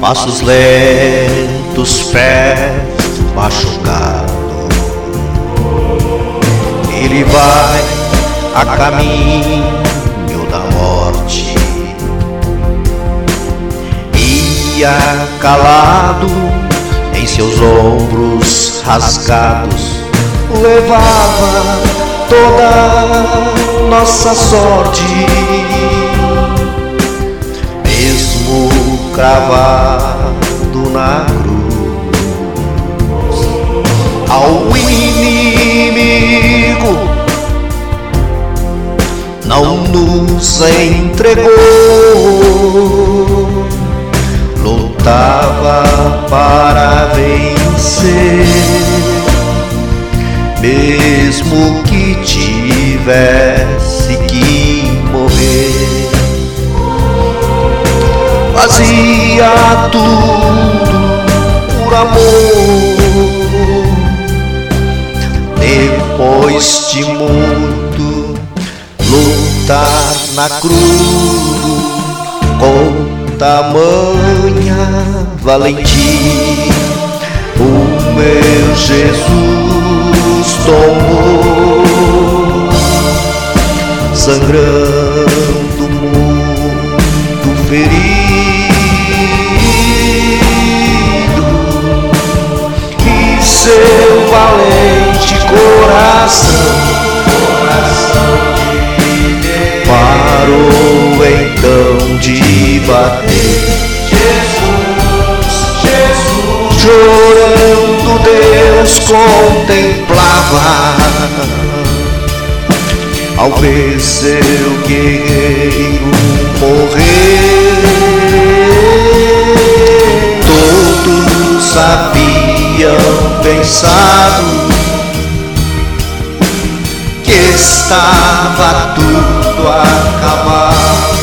passos lentos, pé machucado. Ele vai a caminho da morte, ia calado em seus ombros rasgados, levava toda nossa sorte. Mesmo cravado na cruz, ao inimigo não nos entregou. Lutava para vencer, mesmo que tivesse que morrer. Fazia tudo por amor. Depois de muito lutar na cruz, com tamanha valentia, o meu Jesus tomou, sangrando muito ferido, e seu valente coração parou então de bater. Jesus, chorando Deus contemplava ao ver seu guerreiro morrer. Todos haviam pensado que estava tudo acabado,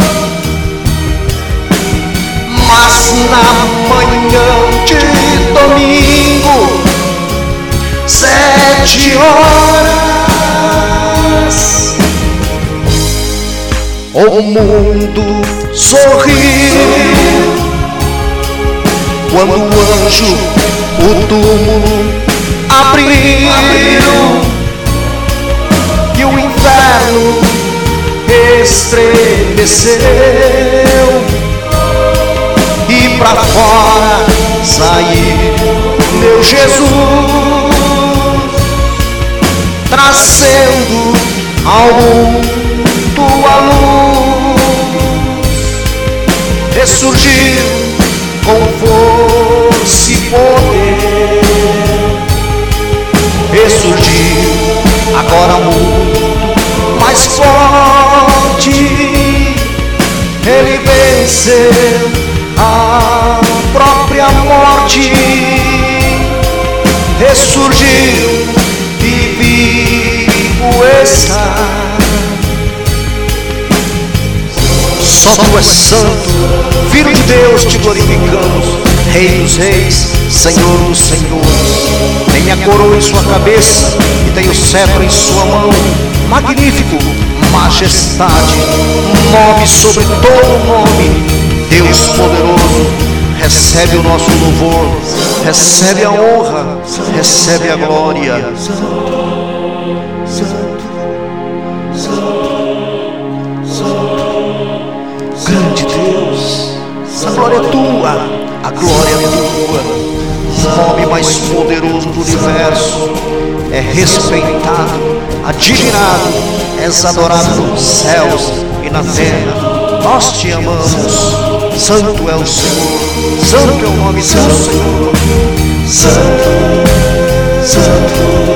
mas na manhã de domingo, 7 horas, o mundo sorriu quando o anjo o túmulo abriu e o inferno estremeceu e pra fora saiu meu Jesus, trazendo ao mundo a luz. Ressurgiu com força e poder, ressurgiu agora muito mais forte. Ele venceu a própria morte, ressurgiu e vivo está. Só tu és santo, Filho de Deus, te glorificamos, Rei dos reis, Senhor dos senhores. Tem a coroa em sua cabeça e tem o cetro em sua mão. Magnífico, majestade, nome sobre todo nome. Deus poderoso, recebe o nosso louvor, recebe a honra, recebe a glória. Grande Deus, a glória é tua, a glória é tua. O nome mais poderoso do universo é respeitado, admirado, és adorado nos céus e na terra. Nós te amamos. Santo é o Senhor, santo é o nome do Senhor. Santo, santo.